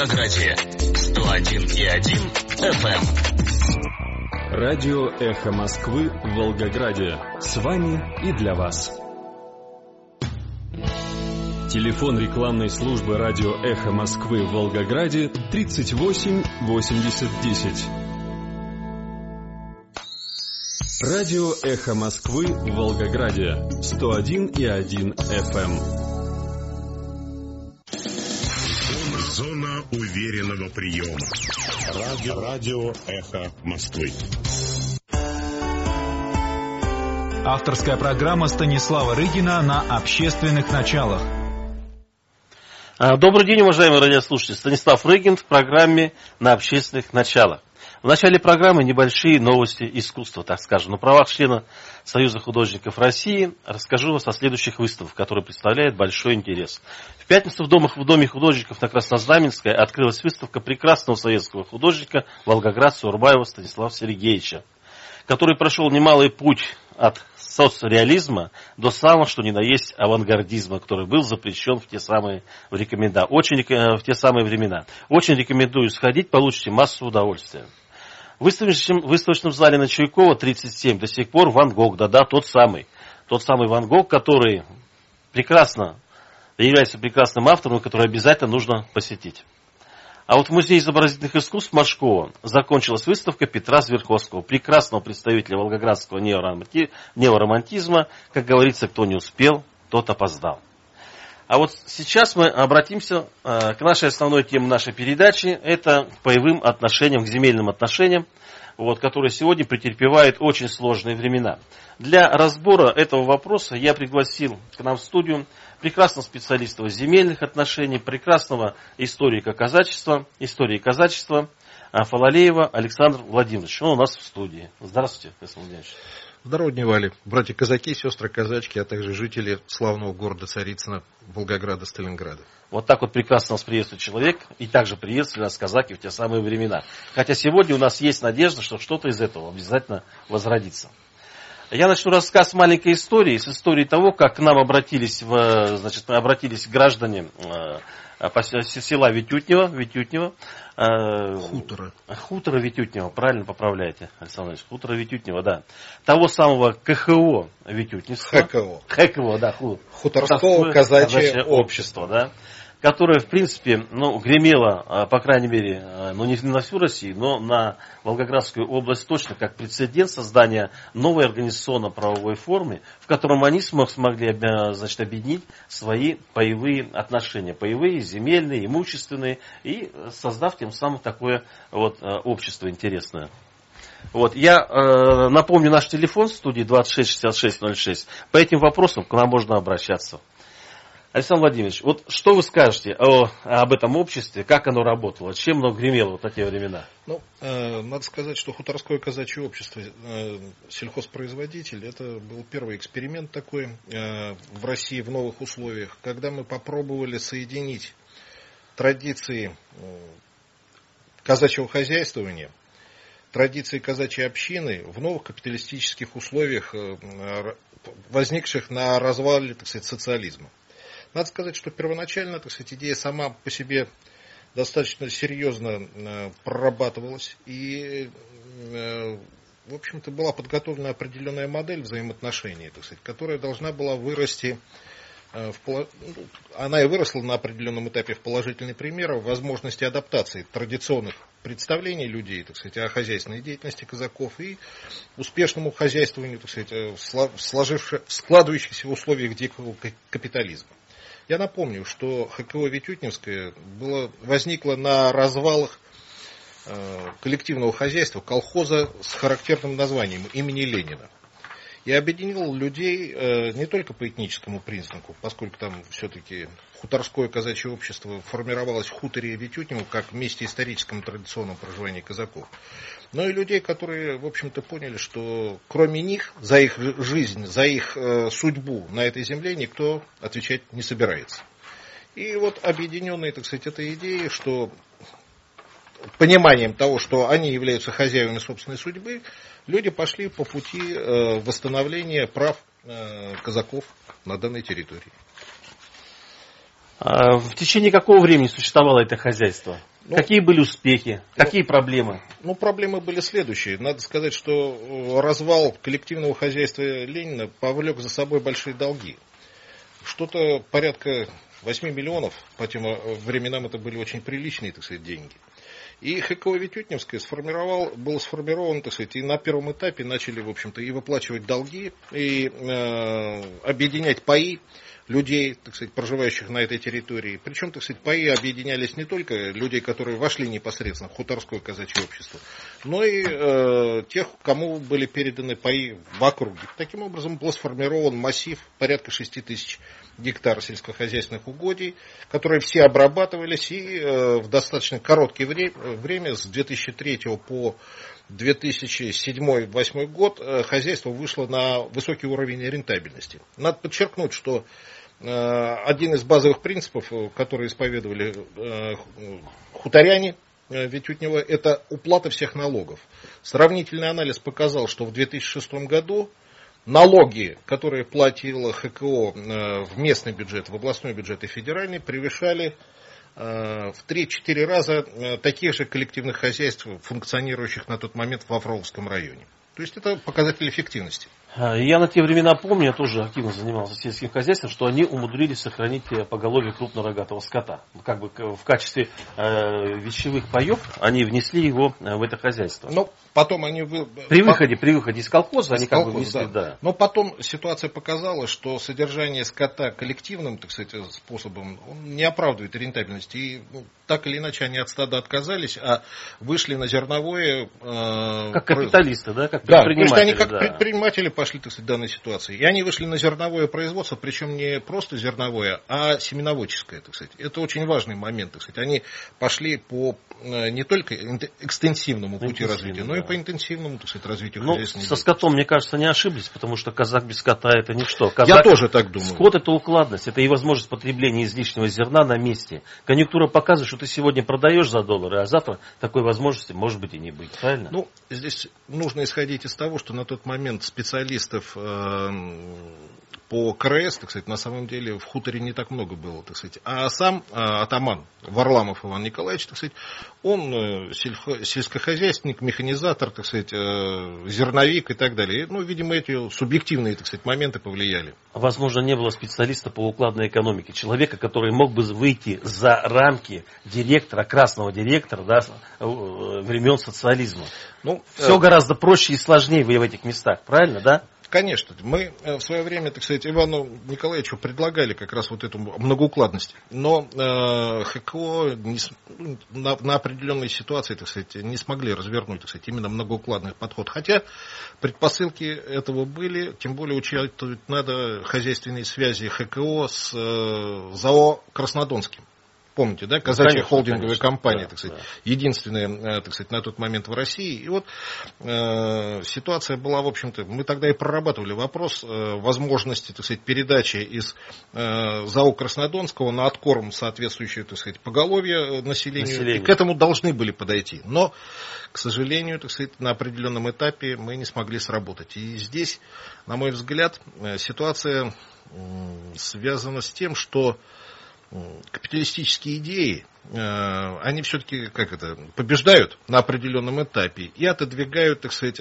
Волгограде 101,1 FM. Радио «Эхо Москвы» в Волгограде. С вами и для вас. Телефон рекламной службы радио «Эхо Москвы» в Волгограде 38 80 10. Радио «Эхо Москвы» в Волгограде 101,1 FM. Зона уверенного приема. Радио «Эхо Москвы». Авторская программа Станислава Рыгина на общественных началах. Добрый день, уважаемые радиослушатели. Станислав Рыгин в программе «На общественных началах». В начале программы небольшие новости искусства, так скажем. На правах члена Союза художников России расскажу о следующих выставках, которые представляют большой интерес. В пятницу в Доме художников на Краснознаменской открылась выставка прекрасного советского художника волгоградца Урбаева Станислава Сергеевича, который прошел немалый путь от соцреализма до самого, что ни на есть, авангардизма, который был запрещен в те самые времена. Очень рекомендую сходить, получите массу удовольствия. В выставочном зале на Чуйкова 37 до сих пор Ван Гог, тот самый Ван Гог, который является прекрасным автором, который обязательно нужно посетить. А вот в Музее изобразительных искусств Машкова закончилась выставка Петра Зверховского, прекрасного представителя волгоградского неоромантизма. Как говорится, кто не успел, тот опоздал. А вот сейчас мы обратимся к нашей основной теме нашей передачи. Это к паевым отношениям, к земельным отношениям, которые сегодня претерпевают очень сложные времена. Для разбора этого вопроса я пригласил к нам в студию прекрасного специалиста земельных отношений, прекрасного истории казачества Фалалеева Александра Владимировича. Он у нас в студии. Здравствуйте, Александр Владимирович. Здорово, дневали. Братья-казаки, сестры-казачки, а также жители славного города Царицына, Волгограда, Сталинграда. Вот так вот прекрасно нас приветствует человек, и также приветствовали нас казаки в те самые времена. Хотя сегодня у нас есть надежда, что что-то из этого обязательно возродится. Я начну рассказ с маленькой истории, с истории того, как к нам обратились граждане села Витютнево. Хутора Витютнево, правильно поправляете, Александр Ильич? Хутора Витютнево, да. Того самого КХО Витютневского. ХКО, да. Хуторского казачье общество, да. Которое, в принципе, гремело, по крайней мере, не на всю Россию, но на Волгоградскую область точно, как прецедент создания новой организационно-правовой формы, в котором они смогли объединить свои паевые отношения, паевые, земельные, имущественные, и создав тем самым такое общество интересное. Я напомню наш телефон в студии 26 66 06. По этим вопросам к нам можно обращаться. Александр Владимирович, что вы скажете об этом обществе, как оно работало, чем оно гремело в такие времена? Надо сказать, что Хуторское казачье общество сельхозпроизводитель, это был первый эксперимент такой в России в новых условиях, когда мы попробовали соединить традиции казачьего хозяйствования, традиции казачьей общины в новых капиталистических условиях, возникших на развале, социализма. Надо сказать, что первоначально, идея сама по себе достаточно серьезно прорабатывалась. И, в общем-то, была подготовлена определенная модель взаимоотношений, которая должна была вырасти, она и выросла на определенном этапе в положительный пример возможности адаптации традиционных представлений людей, о хозяйственной деятельности казаков и успешному хозяйствованию, в складывающихся условиях дикого капитализма. Я напомню, что ХКО Витютневское возникло на развалах коллективного хозяйства, колхоза с характерным названием имени Ленина. И объединил людей не только по этническому признаку, поскольку там все-таки хуторское казачье общество формировалось в хуторе Витютнево как в месте историческом традиционном проживания казаков, но и людей, которые, в общем-то, поняли, что кроме них, за их жизнь, за их судьбу на этой земле никто отвечать не собирается. И объединенные, этой идеей, что пониманием того, что они являются хозяевами собственной судьбы, люди пошли по пути восстановления прав казаков на данной территории. В течение какого времени существовало это хозяйство? Какие были успехи? Какие проблемы? Проблемы были следующие. Надо сказать, что развал коллективного хозяйства Ленина повлек за собой большие долги. Что-то порядка 8 миллионов, по тем временам это были очень приличные, так сказать, деньги. И ХКО Витютневское было сформировано, так сказать, и на первом этапе начали, в общем-то, и выплачивать долги, и объединять паи людей, так сказать, проживающих на этой территории. Причем, так сказать, паи объединялись не только людей, которые вошли непосредственно в хуторское казачье общество, но и тех, кому были переданы паи в округе. Таким образом, был сформирован массив порядка 6 тысяч гектаров сельскохозяйственных угодий, которые все обрабатывались, и в достаточно короткое время, с 2003 по 2007-2008 год, хозяйство вышло на высокий уровень рентабельности. Надо подчеркнуть, что один из базовых принципов, которые исповедовали хуторяне Витютнева, это уплата всех налогов. Сравнительный анализ показал, что в 2006 году налоги, которые платила ХКО в местный бюджет, в областной бюджет и федеральный, превышали в 3-4 раза таких же коллективных хозяйств, функционирующих на тот момент во Фроловском районе. То есть это показатель эффективности. Я на те времена помню, я тоже активно занимался сельским хозяйством, что они умудрились сохранить поголовье крупнорогатого скота. Как бы в качестве вещевых паев они внесли его в это хозяйство. Но потом они... При выходе из колхоза они как бы внесли, да. Но потом ситуация показала, что содержание скота коллективным, так сказать, способом он не оправдывает рентабельности. И так или иначе они от стада отказались, а вышли на зерновое... Как капиталисты, да? Как предприниматели. Да, то есть они как предприниматели пошли, так сказать, в данной ситуации. И они вышли на зерновое производство, причем не просто зерновое, а семеноводческое, так сказать. Это очень важный момент, так сказать. Они пошли по не только экстенсивному пути развития, но и по интенсивному, так сказать, развитию хозяйственной со скотом, мне кажется, не ошиблись, потому что казак без скота это ничто. Я тоже так думаю. Скот это укладность, это и возможность потребления излишнего зерна на месте. Конъюнктура показывает, что ты сегодня продаешь за доллары, а завтра такой возможности может быть и не быть. Правильно? Здесь нужно исходить из того, что на тот момент специалистов по КРС, так сказать, на самом деле в хуторе не так много было, так сказать. А сам атаман Варламов Иван Николаевич, так сказать, он сельскохозяйственник, механизатор, так сказать, зерновик и так далее. Видимо, эти субъективные, так сказать, моменты повлияли. Возможно, не было специалиста по укладной экономике, человека, который мог бы выйти за рамки директора, красного директора, да, времен социализма. Все гораздо проще и сложнее в этих местах, правильно, да? Конечно. Мы в свое время, так сказать, Ивану Николаевичу предлагали как раз вот эту многоукладность. Но ХКО на определенной ситуации, так сказать, не смогли развернуть, так сказать, именно многоукладный подход. Хотя предпосылки этого были, тем более учитывать надо хозяйственные связи ХКО с ЗАО Краснодонским. Помните, да, казачья холдинговая компания, так сказать, единственная, так сказать, на тот момент в России. И вот ситуация была, в общем-то, мы тогда и прорабатывали вопрос возможности, так сказать, передачи из ЗАО Краснодонского на откорм соответствующее, так сказать, поголовье населению. И к этому должны были подойти. Но, к сожалению, так сказать, на определенном этапе мы не смогли сработать. И здесь, на мой взгляд, ситуация связана с тем, что капиталистические идеи, они все-таки побеждают на определенном этапе и отодвигают, так сказать,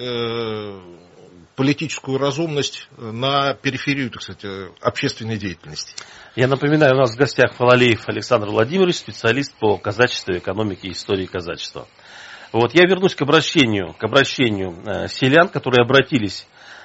политическую разумность на периферию, так сказать, общественной деятельности. Я напоминаю, у нас в гостях Фалалеев Александр Владимирович, специалист по казачеству, экономике и истории казачества. Я вернусь к обращению селян, которые обратились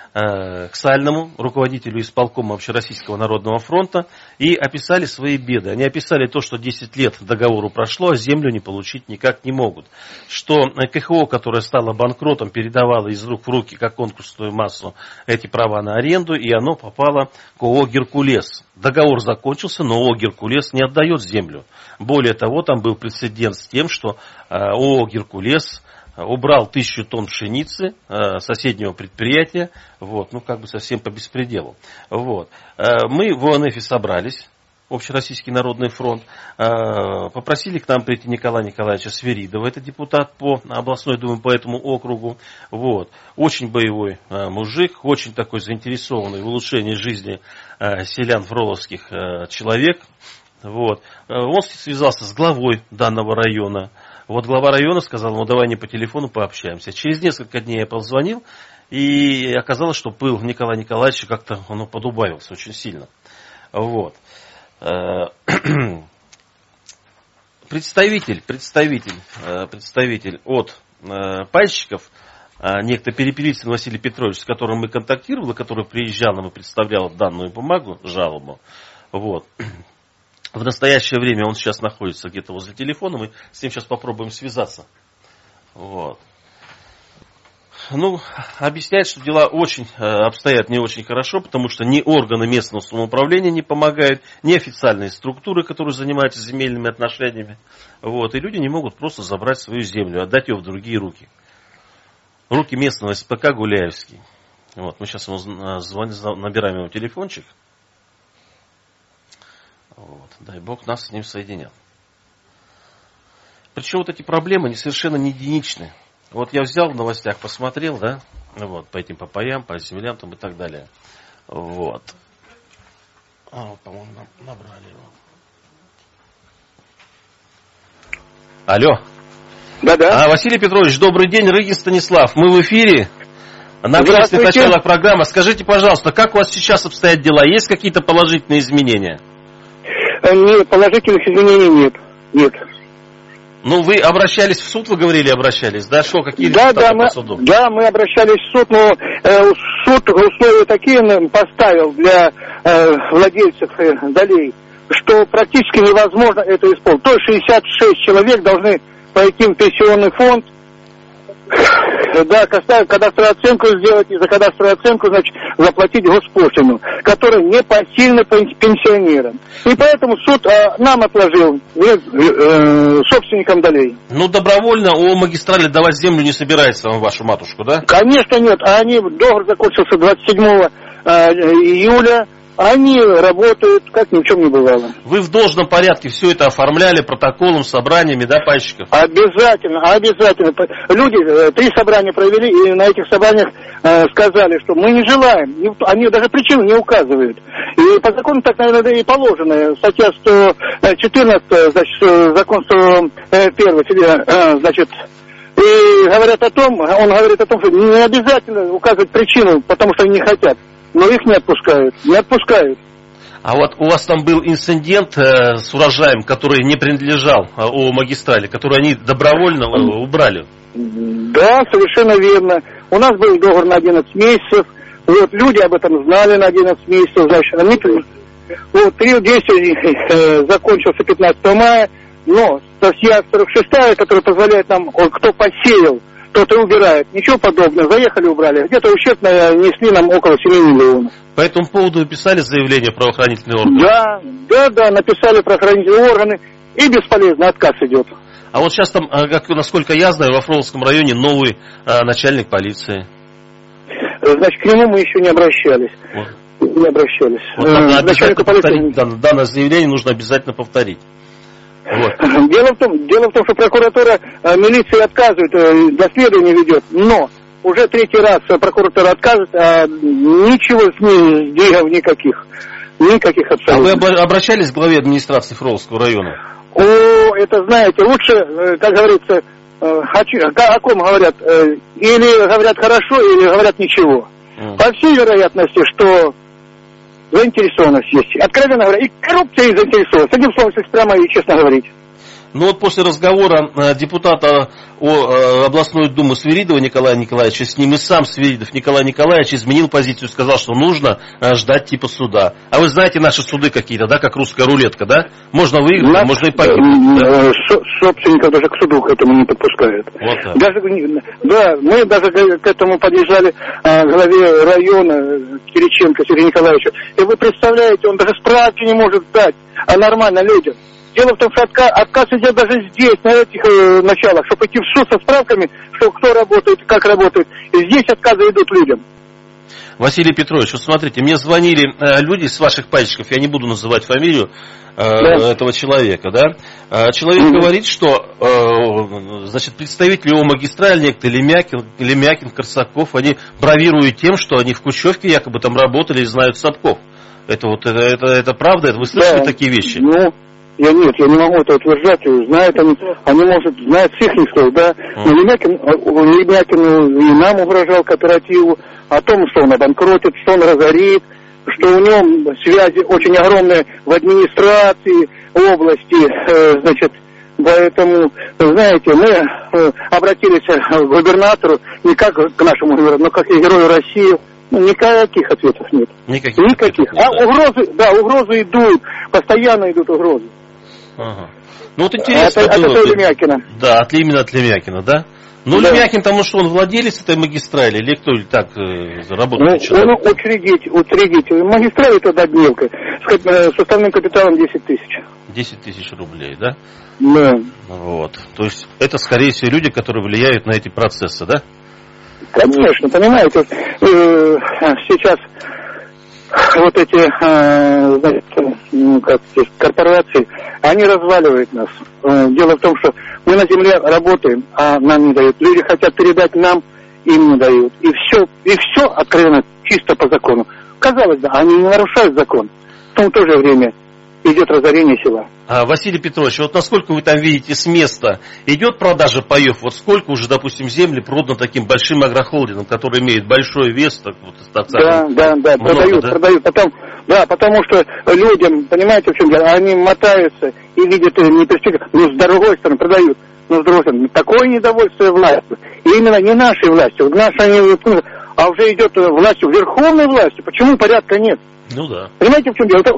к Сальному, руководителю исполкома Общероссийского народного фронта, и описали свои беды. Они описали то, что 10 лет договору прошло, а землю не получить никак не могут. Что КХО, которое стало банкротом, передавало из рук в руки, как конкурсную массу, эти права на аренду, и оно попало к ООО «Геркулес». Договор закончился, но ООО «Геркулес» не отдает землю. Более того, там был прецедент с тем, что ООО «Геркулес» убрал 1000 тонн пшеницы соседнего предприятия, совсем по беспределу. Мы в ОНФ собрались, Общероссийский народный фронт, попросили к нам прийти Николая Николаевича Свиридова, это депутат по областной думе по этому округу. Очень боевой мужик, очень такой заинтересованный в улучшении жизни селян фроловских человек. Он связался с главой данного района, Вот глава района сказал, ну давай не по телефону пообщаемся. Через несколько дней я позвонил, и оказалось, что пыл Николая Николаевича как-то подубавился очень сильно. Вот. Представитель от пайщиков, некто Перепелицын Василий Петрович, с которым мы контактировали, который приезжал нам и представлял данную бумагу, жалобу. Вот. В настоящее время он сейчас находится где-то возле телефона, мы с ним сейчас попробуем связаться. Вот. Ну, объясняет, что дела очень обстоят не очень хорошо, потому что ни органы местного самоуправления не помогают, ни официальные структуры, которые занимаются земельными отношениями. Вот, и люди не могут просто забрать свою землю, отдать ее в другие руки. Руки местного СПК Гуляевский. Вот, мы сейчас ему звоним, набираем его телефончик. Вот, дай бог нас с ним соединят. Причем вот эти проблемы совершенно не единичны. Вот я взял в новостях, посмотрел, да, вот, по этим попаям, по землям там и так далее. Вот. По-моему, набрали его. Алло. Да-да. Василий Петрович, добрый день, Рыгин Станислав. Мы в эфире. На общественных началах программы. Скажите, пожалуйста, как у вас сейчас обстоят дела? Есть какие-то положительные изменения? Нет, положительных изменений нет. Нет. Ну, вы обращались в суд, вы говорили, обращались, да? Что, какие результаты по суду? Да, мы обращались в суд, но суд условия такие поставил для владельцев долей, что практически невозможно это исполнить. То есть 66 человек должны пойти в пенсионный фонд, да, кадастровую оценку сделать, и за кадастровую оценку, значит, заплатить госпошлину, которая непосильна пенсионерам. И поэтому суд нам отложил, собственникам долей. Ну, добровольно о магистрали давать землю не собирается вам вашу матушку, да? Конечно, нет. Договор закончился 27 июля. Они работают, как ни в чем не бывало. Вы в должном порядке все это оформляли протоколом, собраниями, да, пайщиков? Обязательно. Люди 3 собрания провели, и на этих собраниях сказали, что мы не желаем. Они даже причину не указывают. И по закону так, наверное, и положено. Статья 114, значит, закон 101, значит, и говорят о том, он говорит о том, что не обязательно указывать причину, потому что они не хотят. Но их не отпускают. А вот у вас там был инцидент с урожаем, который не принадлежал о магистрали, который они добровольно убрали. Да, совершенно верно. У нас был договор на 11 месяцев. Вот, люди об этом знали на 11 месяцев. Значит, период действия закончился 15 мая, но статья 46, которая позволяет нам, кто посеял, кто-то убирает. Ничего подобного. Заехали, убрали. Где-то ущерб нанесли нам около 7 миллионов. По этому поводу писали заявление в правоохранительные органы? Да, написали правоохранительные органы. И бесполезно, отказ идет. А вот сейчас там, насколько я знаю, во Фроловском районе новый начальник полиции. Значит, к нему мы еще не обращались. Вот. Не обращались. Вот надо обязательно повторить. Данное заявление нужно обязательно повторить. Вот. Дело в том, что прокуратура, милиция отказывает, доследование ведет, но уже 3-й раз прокуратура отказывает, а ничего с ней сдвигов никаких абсолютно. А вы обращались к главе администрации Фроловского района? Это знаете, лучше, как говорится, о ком говорят, или говорят хорошо, или говорят ничего. По всей вероятности, что заинтересованность есть. Откровенно говоря, и коррупция, и заинтересованность. Одним словом, если прямо и честно говорить. Ну вот после разговора депутата областной думы Свиридова Николая Николаевича с ним, и сам Свиридов Николай Николаевич изменил позицию, сказал, что нужно ждать типа суда. А вы знаете наши суды какие-то, да, как русская рулетка, да? Можно выиграть, можно и погибнуть. Да? Собственников даже к суду к этому не подпускают. Вот так. Мы даже к этому подъезжали главе района Кириченко Сергею Николаевичу. И вы представляете, он даже справки не может дать нормально людям. Дело в том, что отказ идет даже здесь, на этих началах, чтобы идти в суд со справками, что кто работает, как работает. И здесь отказы идут людям. Василий Петрович, вот смотрите, мне звонили люди с ваших пайщиков, я не буду называть фамилию этого человека, да. Человек говорит, что значит, представители ООО «Магистраль», некто Лемякин, Корсаков, они бравируют тем, что они в Кущевке якобы там работали и знают Сапков. Это правда? Вы слышали такие вещи? Я не могу это утверждать. Знают они может, знают с их слов, да. Но Лемякин и нам угрожал кооперативу о том, что он обанкротит, что он разорит, что у него связи очень огромные в администрации области, значит, поэтому, знаете, мы обратились к губернатору, не как к нашему губернатору, но как и герою России. Никаких ответов нет. Никаких. Угрозы идут, постоянно идут угрозы. Ага. Ну вот интересно это было. Это Лемякина. Да, именно от Лемякина, да? Ну, да. Лемякин, потому что он владелец этой магистрали, или кто так работает? Он учредитель. Магистраль это Добневка с уставным капиталом 10 тысяч. 10 тысяч рублей, да? Да. Вот. То есть это, скорее всего, люди, которые влияют на эти процессы, да? Конечно, понимаете, сейчас вот эти, значит, корпорации, они разваливают нас. Дело в том, что мы на земле работаем, а нам не дают. Люди хотят передать нам, им не дают. И все откровенно чисто по закону. Казалось бы, они не нарушают закон. В то же время идет разорение села. Василий Петрович, вот насколько вы там видите с места, идет продажа паев? Вот сколько уже, допустим, земли продано таким большим агрохолдингом, который имеет большой вес? Так, вот, да, много, продают. Потому что людям, понимаете, в чем дело, они мотаются и видят не перспективу, но с другой стороны продают. Но с другой стороны, такое недовольство властью. И именно не нашей властью, а уже идет властью, верховной властью. Почему порядка нет? Ну да. Понимаете, в чем дело?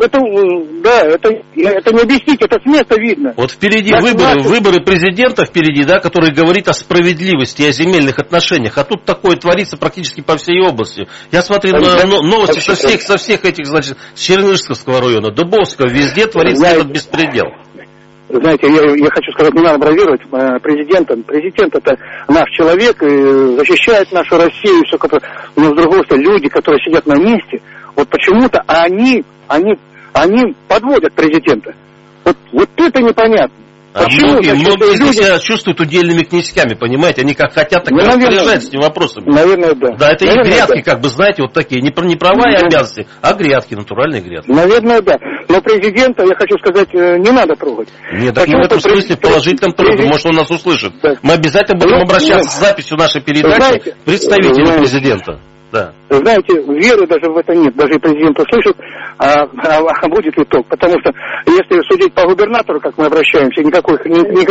Это не объяснить, это с места видно. Вот впереди выборы президента впереди, да, который говорит о справедливости, о земельных отношениях. А тут такое творится практически по всей области. Я смотрю новости со всех этих, значит, с Чернышевского района, Дубовского, везде творится этот беспредел. Знаете, я хочу сказать, не надо бравировать президентом. Президент это наш человек, и защищает нашу Россию, все как-то. Но с другой стороны, люди, которые сидят на месте, вот почему-то они подводят президента. Вот это непонятно. Многие люди себя чувствуют удельными князьками, понимаете? Они как хотят, так и распоряжаются этими вопросами. Наверное, да. Да, это и грядки, как бы, знаете, вот такие, не права и обязанности, а грядки, натуральные грядки. Наверное, да. Но президента, я хочу сказать, не надо трогать. Нет, так мы в этом смысле положительном трогаем, может, он нас услышит. Да. Мы обязательно будем обращаться с записью нашей передачи к представителю президента. Да. Знаете, веры даже в это нет. Даже и президент услышит, а будет ли толк. Потому что, если судить по губернатору, как мы обращаемся, никаких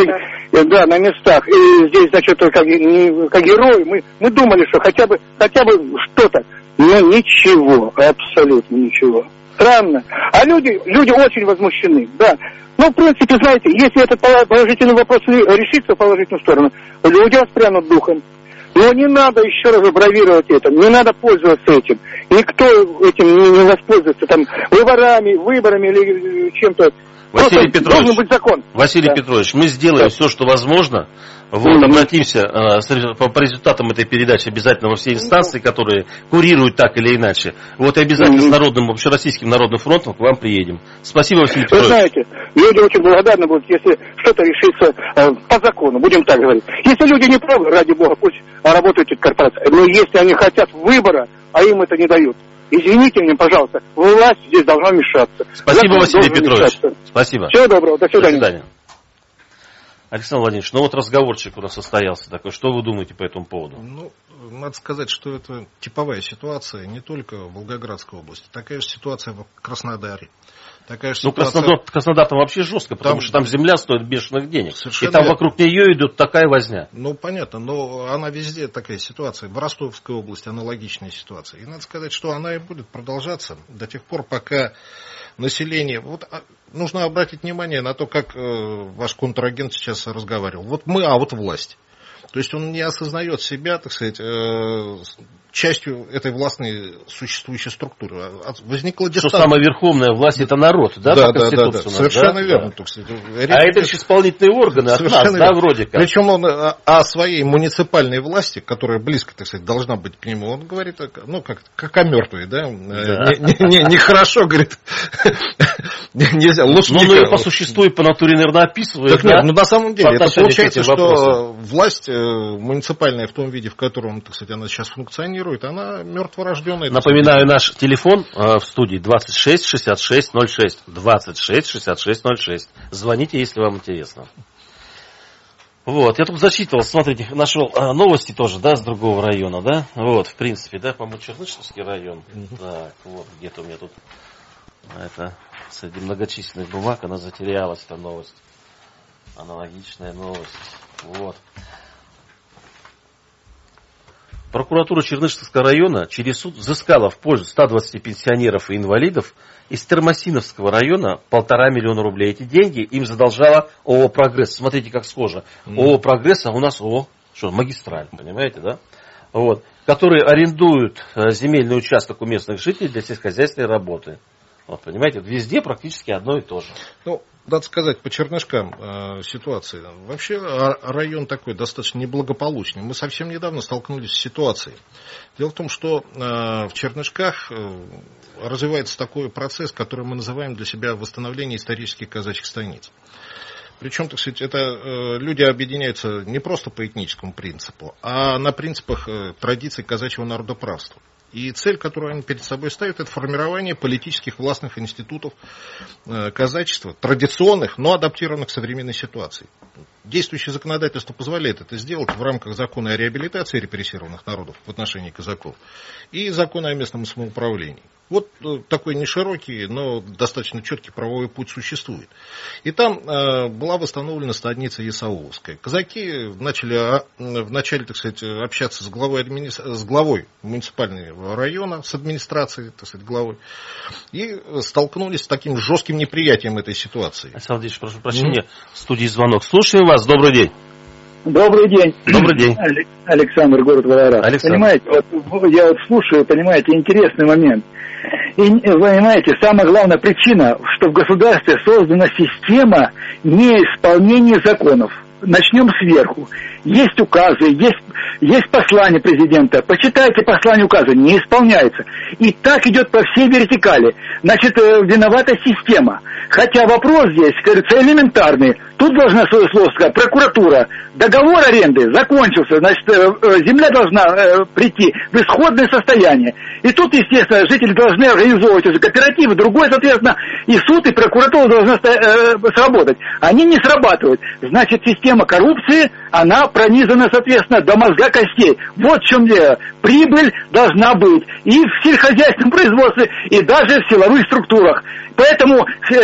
да, на местах. И здесь, значит, как герои, мы думали, что хотя бы что-то. Но ничего, абсолютно ничего. Странно. А люди очень возмущены, да. Ну, в принципе, знаете, если этот положительный вопрос решится в положительную сторону, люди воспрянут духом. Но не надо еще раз бравировать этим, не надо пользоваться этим. Никто этим не воспользуется там выборами или чем-то. Василий Петрович, должен быть закон. Василий Петрович, мы сделаем все, что возможно. Вот, обратимся по результатам этой передачи обязательно во все инстанции, которые курируют так или иначе. Вот и обязательно с Общероссийским народным фронтом к вам приедем. Спасибо, Василий Петрович. Вы знаете, люди очень благодарны будут, если что-то решится по закону, будем так говорить. Если люди не правы, ради бога, пусть работают эти корпорации. Но если они хотят выбора, а им это не дают, извините меня, пожалуйста, власть здесь должна вмешаться. Спасибо, Василий Петрович. Спасибо. Всего доброго, до свидания. До свидания. Александр Владимирович, ну вот разговорчик у нас состоялся такой. Что вы думаете по этому поводу? Ну, надо сказать, что это типовая ситуация не только в Волгоградской области. Такая же ситуация в Краснодаре. Такая же ситуация... Краснодар там вообще жестко, потому что там земля стоит бешеных денег. Совершенно и там вокруг нее идет такая возня. Ну, понятно, но она везде такая ситуация. В Ростовской области аналогичная ситуация. И надо сказать, что она и будет продолжаться до тех пор, пока население... Вот нужно обратить внимание на то, как ваш контрагент сейчас разговаривал. Вот мы, а вот власть. То есть он не осознает себя, так сказать, частью этой властной существующей структуры. Возникла дистанция. Что самая верховная власть — это народ, да? Да. Совершенно верно. Да. А это лишь исполнительные органы от нас, да, вроде как. Причем он о своей муниципальной власти, которая близко, так сказать, должна быть к нему, он говорит, ну, как о мертвой, да? Нехорошо, говорит, нельзя. Ну, и по существу, и по натуре, наверное, описывает. Так нет, на самом деле, это получается, что вопросам. власть муниципальная в том виде, в котором, так сказать, она сейчас функционирует, она мертворожденная. Напоминаю, наш телефон в студии 26 66 06. 26 66 06. Звоните, если вам интересно. Вот, я тут зачитывал, смотрите, нашел новости тоже, да, с другого района, да, вот, в принципе, да, по-моему, Чернышевский район, так, вот, где-то у меня тут, это, среди многочисленных бумаг, она затерялась, эта новость, аналогичная новость, вот. Прокуратура Чернышевского района через суд взыскала в пользу 120 пенсионеров и инвалидов из Термосиновского района 1,5 миллиона рублей. Эти деньги им задолжала ООО «Прогресс». Смотрите, как схоже. ООО «Прогресс», а у нас ООО, что, «Магистраль», понимаете, да? Вот. Которые арендуют земельный участок у местных жителей для сельскохозяйственной работы. Вот, понимаете, везде практически одно и то же. Ну, надо сказать, по Чернышкам ситуация. Вообще район такой достаточно неблагополучный. Мы совсем недавно столкнулись с ситуацией. Дело в том, что в Чернышках развивается такой процесс, который мы называем для себя восстановление исторических казачьих станиц. Причем, так сказать, это люди объединяются не просто по этническому принципу, а на принципах традиций казачьего народоправства. И цель, которую они перед собой ставят, это формирование политических властных институтов казачества, традиционных, но адаптированных к современной ситуации. Действующее законодательство позволяет это сделать в рамках закона о реабилитации репрессированных народов в отношении казаков и закона о местном самоуправлении. Вот такой неширокий, но достаточно четкий правовой путь существует. И там была восстановлена станица Исауловская. Казаки начали вначале, так сказать, общаться с главой муниципального района, с администрацией, так сказать, главой, и столкнулись с таким жестким неприятием этой ситуации. Александр Ильич, прошу прощения, в студии звонок. Слушаем вас, добрый день. Добрый день. Добрый день. Александр, город Волгоград. Александр. Понимаете, я слушаю, понимаете, интересный момент. И, понимаете, самая главная причина, что в государстве создана система неисполнения законов. Начнем сверху. Есть указы, есть послание президента. Почитайте послание указа, не исполняется. И так идет по всей вертикали. Значит, виновата система. Хотя вопрос здесь, кажется, элементарный. Тут должна свое слово сказать прокуратура. Договор аренды закончился, значит, земля должна прийти в исходное состояние. И тут, естественно, жители должны организовывать уже кооперативы, другой, соответственно, и суд, и прокуратура должна сработать. Они не срабатывают. Значит, система коррупции, она пронизана, соответственно, до мозга костей. Вот в чем дело. Прибыль должна быть и в сельскохозяйственном производстве, и даже в силовых структурах. Поэтому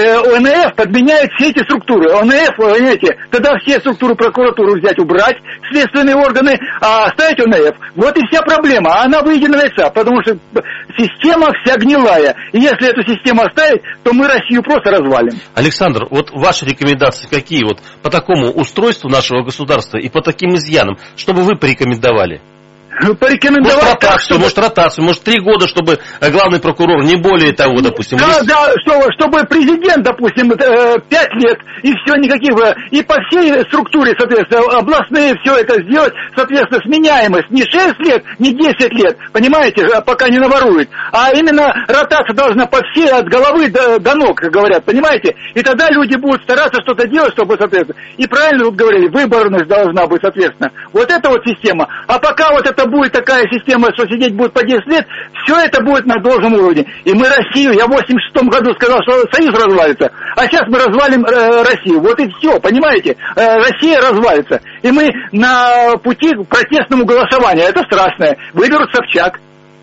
ОНФ подменяет все эти структуры. ОНФ, понимаете, тогда все структуры прокуратуры взять, убрать, следственные органы, а оставить ОНФ. Вот и вся проблема. А она выйдет на лица, потому что система вся гнилая. И если эту систему оставить, то мы Россию просто развалим. Александр, вот ваши рекомендации какие вот по такому устройству нашего государства и по таким изъянам, что бы вы порекомендовали? Порекомендовать может ротацию, может 3 года, чтобы главный прокурор, не более того, допустим. Да, чтобы президент, допустим, 5 лет, и все, никаких, и по всей структуре, соответственно, областные все это сделать, соответственно, сменяемость, не 6 лет, не 10 лет, понимаете, пока не наворуют, а именно ротация должна по всей, от головы до ног, как говорят, понимаете, и тогда люди будут стараться что-то делать, чтобы, соответственно, и правильно вот говорили, выборность должна быть, соответственно, вот эта вот система, а пока вот это будет такая система, что сидеть будет по 10 лет, все это будет на должном уровне. И мы Россию, я в 86 году сказал, что Союз развалится, а сейчас мы развалим Россию. Вот и все, понимаете? Россия развалится. И мы на пути к протестному голосованию. Это страшное. Выберут Собчак.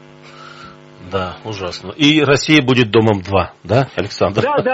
Да, ужасно. И Россия будет домом 2, да, Александр? Да.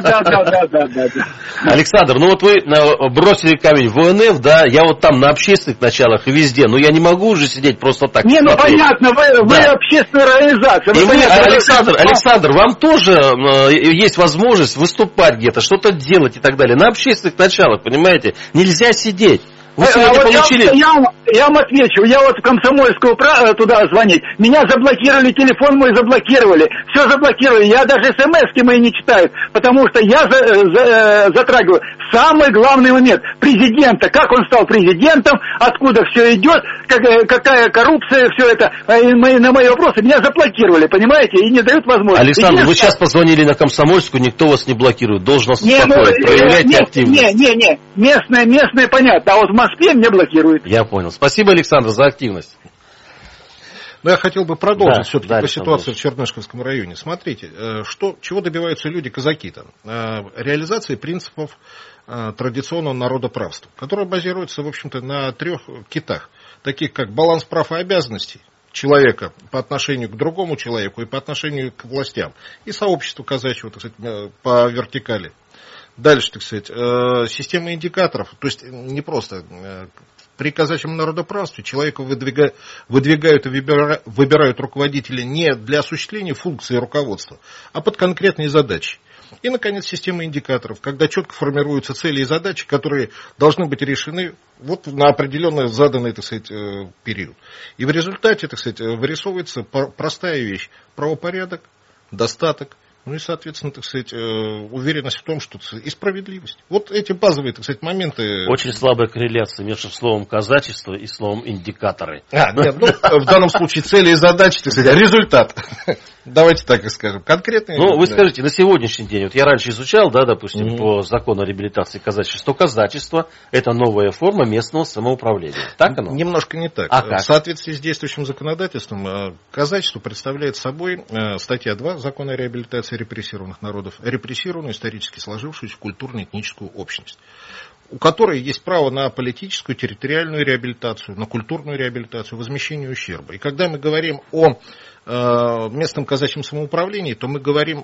Александр, ну вот вы бросили камень в ОНФ, да, я вот там на общественных началах и везде, но я не могу уже сидеть просто так. Не, ну понятно, вы общественная организация. Александр, вам тоже есть возможность выступать где-то, что-то делать и так далее, на общественных началах, понимаете? Нельзя сидеть. Вы сегодня получили... Я вам отвечу. Я вот в Комсомольскую туда звонить. Меня заблокировали, телефон мой заблокировали. Все заблокировали. Я даже смс-ки мои не читаю. Потому что я затрагиваю самый главный момент. Президента. Как он стал президентом, откуда все идет, какая коррупция, все это. На мои вопросы меня заблокировали, понимаете, и не дают возможности. Александр, вы сейчас позвонили на Комсомольскую, никто вас не блокирует. Должен вас успокоить. Проявляйте активность. Не. Местное понятно. А вот в Москве меня блокируют. Я понял. Спасибо, Александр, за активность. Но я хотел бы продолжить все-таки по Александр, ситуации в Чернышевском районе. Смотрите, чего добиваются люди, казаки-то? Реализации принципов традиционного народоправства, которое базируется, в общем-то, на 3 китах, таких как баланс прав и обязанностей человека по отношению к другому человеку и по отношению к властям, и сообществу казачьего, так сказать, по вертикали. Дальше, так сказать, система индикаторов, то есть не просто при казачьем народоправстве человека выдвигают и выбирают руководителя не для осуществления функции руководства, а под конкретные задачи. И, наконец, система индикаторов, когда четко формируются цели и задачи, которые должны быть решены вот на определенный заданный, так сказать, период. И в результате, так сказать, вырисовывается простая вещь: правопорядок, достаток, ну и, соответственно, так сказать, уверенность в том, что и справедливость. Вот эти базовые, так сказать, моменты. Очень слабая корреляция между словом казачество и словом индикаторы. Нет, в данном случае цели и задачи, так сказать, результат. Давайте так и скажем. Конкретные. Ну, вы скажите, на сегодняшний день, вот я раньше изучал, да, допустим, по закону о реабилитации казачества, что казачество – это новая форма местного самоуправления. Так оно? Немножко не так. А как? В соответствии с действующим законодательством, казачество представляет собой статья 2 закона о реабилитации репрессированных народов, репрессированную, исторически сложившуюся культурно-этническую общность, у которой есть право на политическую, территориальную реабилитацию, на культурную реабилитацию, возмещение ущерба. И когда мы говорим о местном казачьем самоуправлении, то мы говорим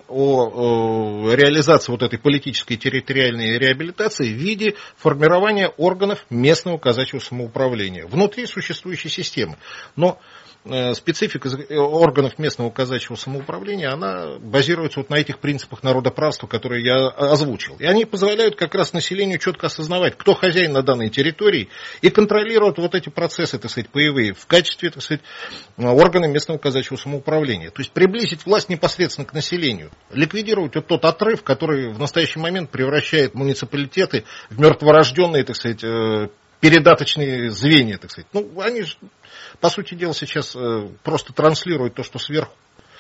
о реализации вот этой политической территориальной реабилитации в виде формирования органов местного казачьего самоуправления внутри существующей системы. Но специфика органов местного казачьего самоуправления, она базируется вот на этих принципах народоправства, которые я озвучил. И они позволяют как раз населению четко осознавать, кто хозяин на данной территории, и контролируют вот эти процессы, так сказать, боевые в качестве, так сказать, органа местного казачьего самоуправления. То есть приблизить власть непосредственно к населению, ликвидировать вот тот отрыв, который в настоящий момент превращает муниципалитеты в мертворожденные, так сказать, передаточные звенья, так сказать. Ну, они же, по сути дела, сейчас просто транслируют то, что сверху,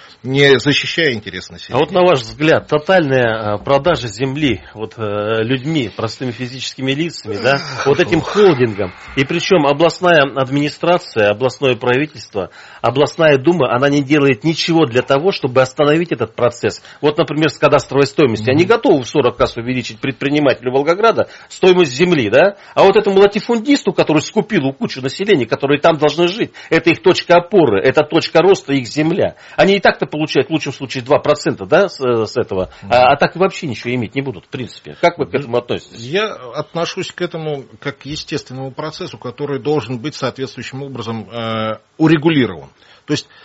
не защищая интерес населения. А вот на ваш взгляд, тотальная продажа земли вот, людьми, простыми физическими лицами, да, вот этим холдингом, и причем областная администрация, областное правительство, областная дума, она не делает ничего для того, чтобы остановить этот процесс. Вот, например, с кадастровой стоимостью. Они готовы в 40 раз увеличить предпринимателю Волгограда стоимость земли, да, а вот этому латифундисту, который скупил у кучу населения, которые там должны жить, это их точка опоры, это точка роста, их земля. Они и так-то получают в лучшем случае 2%, да, с этого, а так вообще ничего иметь не будут, в принципе. Как вы к этому относитесь? Я отношусь к этому как к естественному процессу, который должен быть соответствующим образом урегулирован. То есть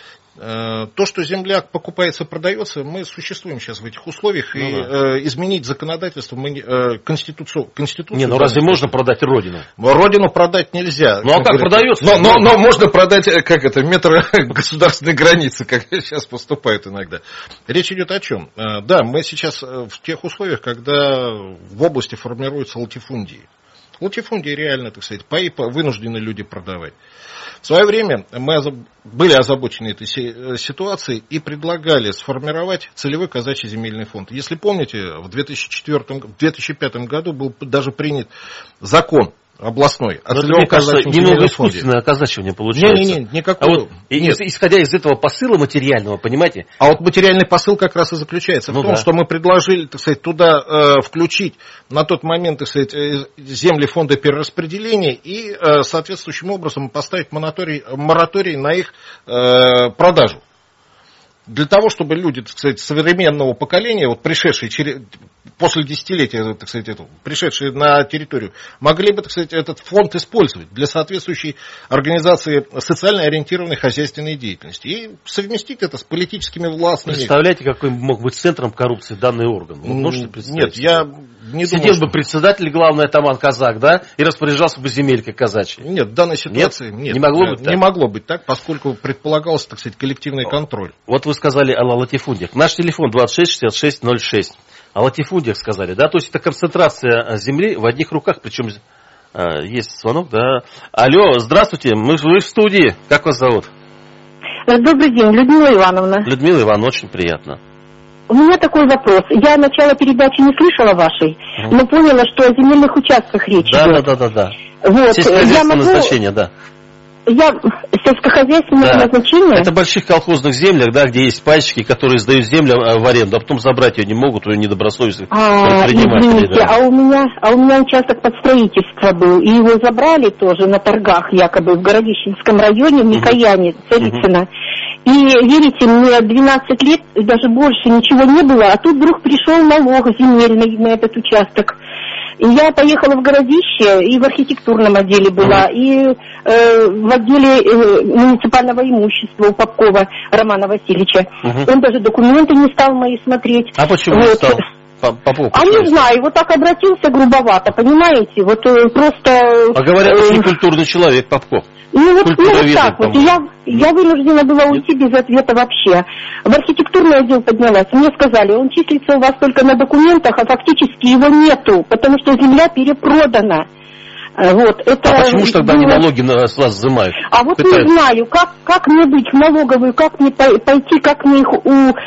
то, что земля покупается, продается, мы существуем сейчас в этих условиях, и изменить законодательство мы конституцию. Не, ну разве можно продать родину? Родину продать нельзя. Ну а как продается? Но можно продать, как это, метр государственной границы, как сейчас поступают иногда. Речь идет о чем? Да, мы сейчас в тех условиях, когда в области формируются латифундии. Латифундии реально, так сказать, паи вынуждены люди продавать. В свое время мы были озабочены этой ситуацией и предлагали сформировать целевой казачий земельный фонд. Если помните, в 2005 году был даже принят закон областной. Но это, мне кажется, немного искусственное оказачивание получается. Нет, никакого. А вот, исходя из этого посыла материального, понимаете? А вот материальный посыл как раз и заключается в том, что мы предложили, так сказать, туда включить на тот момент, так сказать, земли фонда перераспределения и соответствующим образом поставить мораторий на их продажу. Для того, чтобы люди, так сказать, современного поколения, вот пришедшие после десятилетия, так сказать, пришедшие на территорию, могли бы, так сказать, этот фонд использовать для соответствующей организации социально ориентированной хозяйственной деятельности и совместить это с политическими властными. Представляете, какой мог быть центром коррупции данный орган? Вы можете представить? Нет, Сидел бы председатель, главный атаман казак, да, и распоряжался бы земелькой казачьей. Нет, в данной ситуации нет. Не могло быть так? Не могло быть так, поскольку предполагался, так сказать, коллективный контроль. Вот вы сказали о латифундиях. Наш телефон 266606. О латифундиях сказали, да, то есть это концентрация земли в одних руках, причем есть звонок, да. Алло, здравствуйте, вы в студии, как вас зовут? Добрый день, Людмила Ивановна. Людмила Ивановна, очень приятно. У меня такой вопрос. Я начало передачи не слышала вашей, но поняла, что о земельных участках речь идет. Да. Вот. Сельскохозяйственное назначение, да. Сельскохозяйственное назначение? Это в больших колхозных землях, да, где есть пайщики, которые сдают землю в аренду, а потом забрать ее не могут, у недобросовестных предпринимателей. Извините, да. а у меня участок под строительство был, и его забрали тоже на торгах, якобы в Городищенском районе, в Микояне, Царицыно. И, верите, мне 12 лет, даже больше ничего не было, а тут вдруг пришел налог земельный на этот участок. И я поехала в Городище, и в архитектурном отделе была, и в отделе муниципального имущества у Попкова Романа Васильевича. Он даже документы не стал мои смотреть. А почему не стал? Не знаю, вот так обратился грубовато, понимаете? Вот просто... А говорят, очень культурный человек Попков. Вот так вот. Я вынуждена была уйти без ответа вообще. В архитектурный отдел поднялась. Мне сказали, он числится у вас только на документах, а фактически его нету, потому что земля перепродана. Вот, это, а почему же тогда они налоги с вас взимают? А вот не знаю, как мне быть в налоговую, как мне пойти, как мне их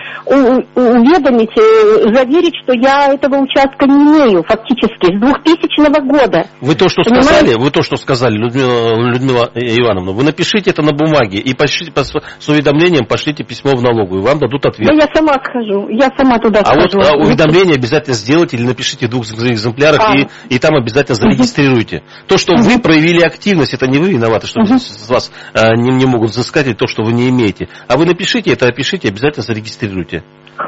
уведомить, заверить, что я этого участка не имею фактически с 2000 года. Вы то, что сказали, Людмила Ивановна, вы напишите это на бумаге и пошлите, с уведомлением пошлите письмо в налоговую, вам дадут ответ. Да я сама схожу, я сама туда схожу. А вот уведомление обязательно сделайте или напишите в 2 экземплярах и там обязательно зарегистрируйте. То, что вы проявили активность, это не вы виноваты, что с вас не могут взыскать то, что вы не имеете. А вы напишите это, опишите, обязательно зарегистрируйте.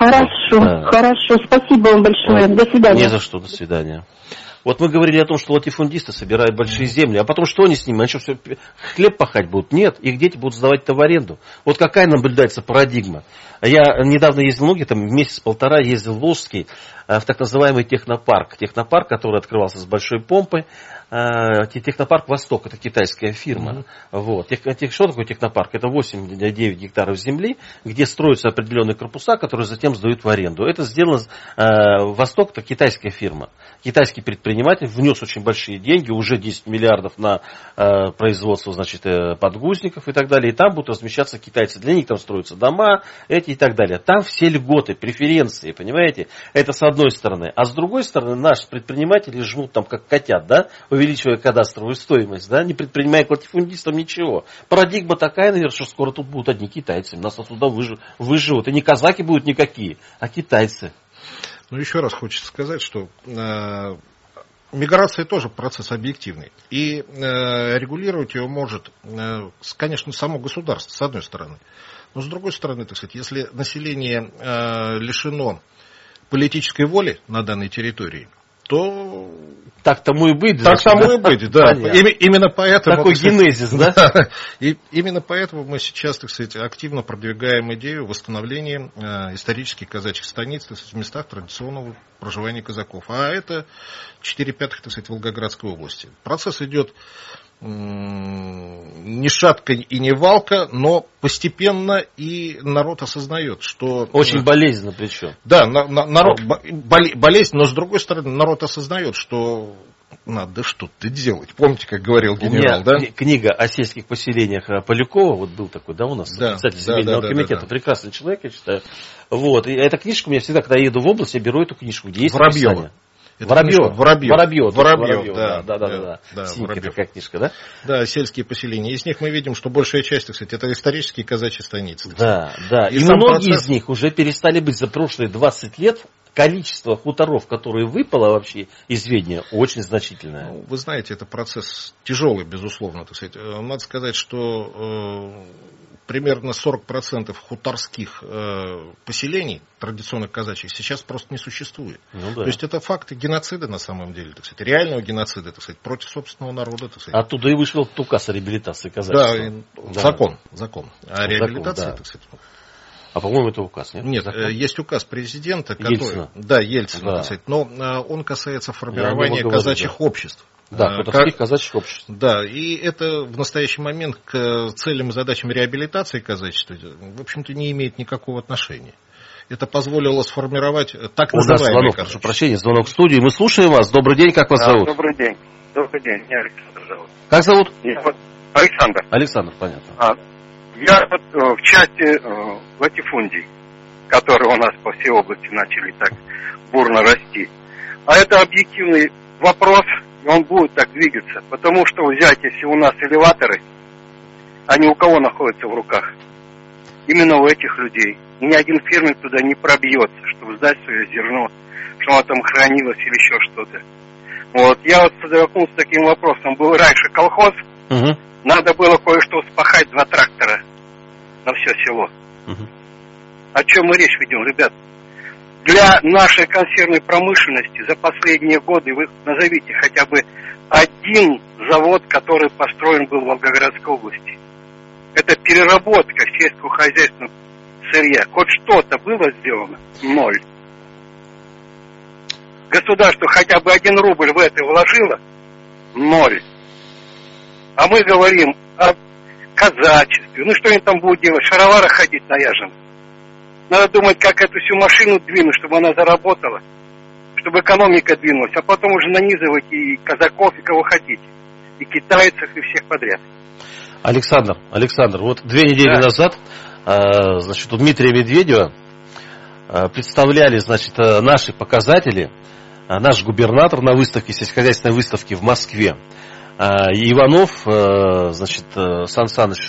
Хорошо, спасибо вам большое. До свидания. Не за что, до свидания. Вот мы говорили о том, что латифундисты собирают большие земли, а потом что они с ними? Они что, все хлеб пахать будут? Нет, их дети будут сдавать это в аренду. Вот какая наблюдается парадигма. Я недавно ездил, месяц-полтора ездил в Волжский, в так называемый технопарк. Технопарк, который открывался с большой помпой. Технопарк «Восток», это китайская фирма. Вот. Что такое технопарк? Это 8-9 гектаров земли, где строятся определенные корпуса, которые затем сдают в аренду. Это сделано «Восток», это китайская фирма. Китайский предприниматель внес очень большие деньги, уже 10 миллиардов на производство, подгузников и так далее. И там будут размещаться китайцы. Для них там строятся дома, эти и так далее. Там все льготы, преференции, понимаете? Это с одной стороны. А с другой стороны, наши предприниматели жмут там как котят, да? Увеличивая кадастровую стоимость, да, не предпринимая к латифундистам ничего. Парадигма такая, наверное, что скоро тут будут одни китайцы. Нас отсюда выживут. И не казаки будут никакие, а китайцы. Еще раз хочется сказать, что миграция тоже процесс объективный. И регулировать ее может, конечно, само государство, с одной стороны. Но с другой стороны, если население лишено политической воли на данной территории, то... Так тому и быть. Так тому и быть, да. Именно поэтому... Такой генезис, да? И именно поэтому мы сейчас, активно продвигаем идею восстановления исторических казачьих станиц в местах традиционного проживания казаков. А это 4/5, Волгоградской области. Процесс идет не шатко и не валко, но постепенно и народ осознает, что... Очень болезненно причем. Да, народ болезнь, но с другой стороны народ осознает, что надо что-то делать. Помните, как говорил генерал, у меня книга о сельских поселениях Полякова, вот был такой, да, у нас председатель земельного комитета, прекрасный человек, я считаю. Вот, и эта книжка, у меня всегда, когда я еду в область, я беру эту книжку, где есть описание. Воробьев, да. Синька такая книжка, да? Да, сельские поселения. Из них мы видим, что большая часть, это исторические казачьи станицы. Да. И многие из них уже перестали быть за прошлые 20 лет. Количество хуторов, которые выпало вообще из ведения, очень значительное. Вы знаете, это процесс тяжелый, безусловно. Надо сказать, что примерно 40% хуторских поселений, традиционных казачьих, сейчас просто не существует. То есть это факты геноцида на самом деле, реального геноцида, против собственного народа. Оттуда и вышел указ о реабилитации казачества. Да, закон о реабилитации, А по-моему, это указ, нет? Нет, есть указ президента, который... Ельцина. Да, Ельцина, да. Кстати, но он касается формирования казачьих обществ. Да, хуторских казачьих обществ. Да, и это в настоящий момент к целям и задачам реабилитации казачества, в общем-то, не имеет никакого отношения. Это позволило сформировать так называемый звонок, прошу прощения, звонок в студию. Мы слушаем вас. Добрый день, как вас зовут? Добрый день. Добрый день, меня Александр зовут. Как зовут? Александр. Александр, понятно. Я в части латифундий, которые у нас по всей области начали так бурно расти. А это объективный вопрос, и он будет так двигаться. Потому что взять, если у нас элеваторы, они у кого находятся в руках? Именно у этих людей. И ни один фермер туда не пробьется, чтобы сдать свое зерно, что оно там хранилось или еще что-то. Вот. Я вот столкнулся с таким вопросом. Был раньше колхоз, надо было кое-что спахать 2 трактора на все село. О чем мы речь ведем, ребят? Для нашей консервной промышленности за последние годы вы назовите хотя бы один завод, который построен был в Волгоградской области. Это переработка сельскохозяйственного сырья. Хоть что-то было сделано? 0. Государство хотя бы 1 рубль в это вложило? 0. А мы говорим о казачестве. Ну что они там будут делать? В шароварах ходить наяжем. Надо думать, как эту всю машину двинуть, чтобы она заработала, чтобы экономика двинулась, а потом уже нанизывать и казаков, и кого хотите, и китайцев, и всех подряд. Александр, вот 2 недели назад, значит, у Дмитрия Медведева представляли, значит, наши показатели, наш губернатор на выставке, сельскохозяйственной выставке в Москве. Иванов, значит, Сан Саныч,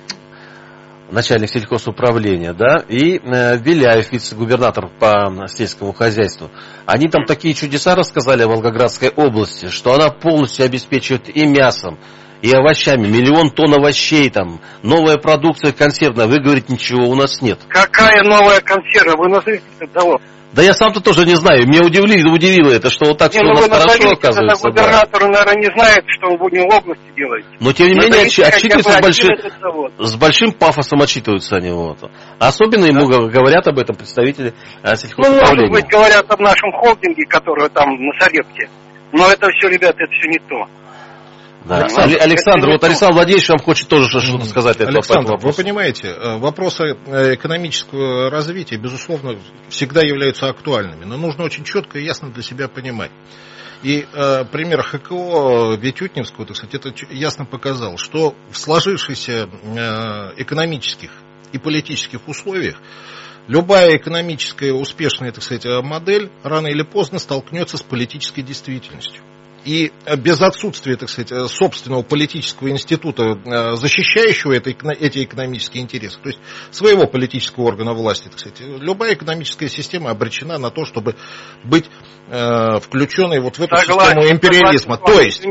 начальник сельхозуправления, да, и Беляев, вице-губернатор по сельскому хозяйству. Они там такие чудеса рассказали о Волгоградской области, что она полностью обеспечивает и мясом, и овощами, 1 миллион тонн овощей, там, новая продукция консервная. Вы говорите, ничего у нас нет. Какая новая консерва? Вы назовите того. Да я сам-то тоже не знаю. Меня удивило это, что вот так все у нас хорошо оказывается. Губернатор, наверное, не знает, что он в Будней области делает. Но тем не менее отчитываются с большим пафосом отчитываются они. Вот. Особенно ему говорят об этом представители сельхозуправления. Может быть, говорят об нашем холдинге, который там на Сарепте. Но это все, ребята, это все не то. Да. Александр, вот Александр Владимирович вам хочет тоже что-то сказать. Александр, вы понимаете, вопросы экономического развития, безусловно, всегда являются актуальными, но нужно очень четко и ясно для себя понимать. И пример ХКО Витютневского, так сказать, это ясно показал, что в сложившихся экономических и политических условиях любая экономическая успешная, так сказать, модель рано или поздно столкнется с политической действительностью. И без отсутствия, так сказать, собственного политического института, защищающего эти экономические интересы, то есть своего политического органа власти, так сказать, любая экономическая система обречена на то, чтобы быть включенной вот в эту систему империализма. То есть,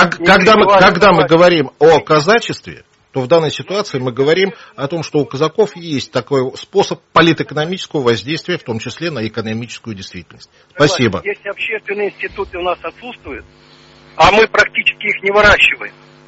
когда мы говорим о казачестве, то в данной ситуации мы говорим о том, что у казаков есть такой способ политэкономического воздействия, в том числе на экономическую действительность. Спасибо. Если общественные институты у нас отсутствуют, а мы практически их не выращиваем.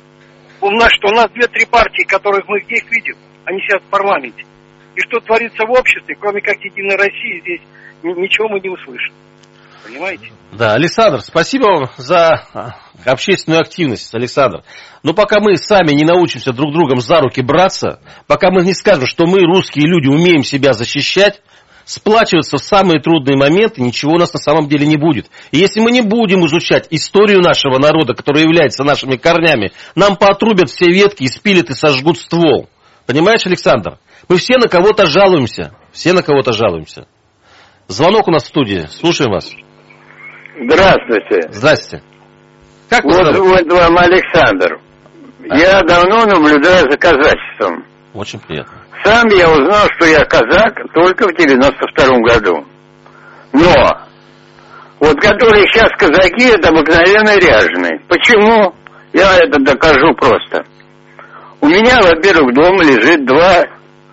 У нас 2-3 партии, которых мы здесь видим, они сидят в парламенте. И что творится в обществе, кроме как Единой России, здесь ничего мы не услышим. Понимаете? Да, Александр, спасибо вам за общественную активность, Александр. Но пока мы сами не научимся друг другом за руки браться, пока мы не скажем, что мы, русские люди, умеем себя защищать, сплачиваться в самые трудные моменты, ничего у нас на самом деле не будет. И если мы не будем изучать историю нашего народа, которая является нашими корнями, нам поотрубят все ветки и спилят и сожгут ствол. Понимаешь, Александр? Мы все на кого-то жалуемся. Звонок у нас в студии. Слушаем вас. Здравствуйте. Здрасте. Как вы вот вам Александр. Я давно наблюдаю за казачеством. Очень приятно. Сам я узнал, что я казак только в 92-м году. Но вот которые сейчас казаки, это обыкновенные ряженые. Почему? Я это докажу просто. У меня, во-первых, дома лежит 2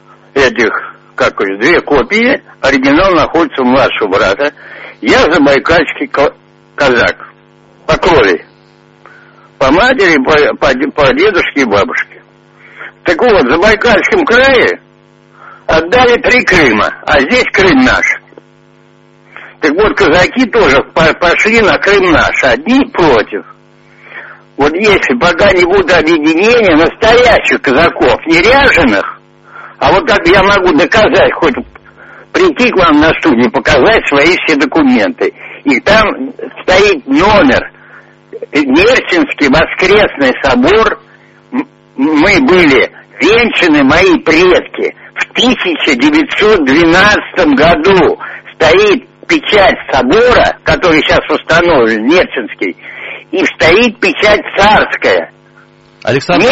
копии. Оригинал находится у младшего брата. Я забайкальский казак. По крови. По матери, по дедушке и бабушке. Так вот, в Забайкальском крае отдали 3 Крыма, а здесь Крым наш. Так вот, казаки тоже пошли на Крым наш, одни против. Вот если пока не будет объединения настоящих казаков, не ряженых, а вот как я могу доказать, хоть прийти к вам на студию, показать свои все документы. И там стоит номер, Нерчинский воскресный собор, мы были венчаны, мои предки, в 1912 году стоит печать собора, который сейчас установлен, Нерчинский, и стоит печать царская. Александр,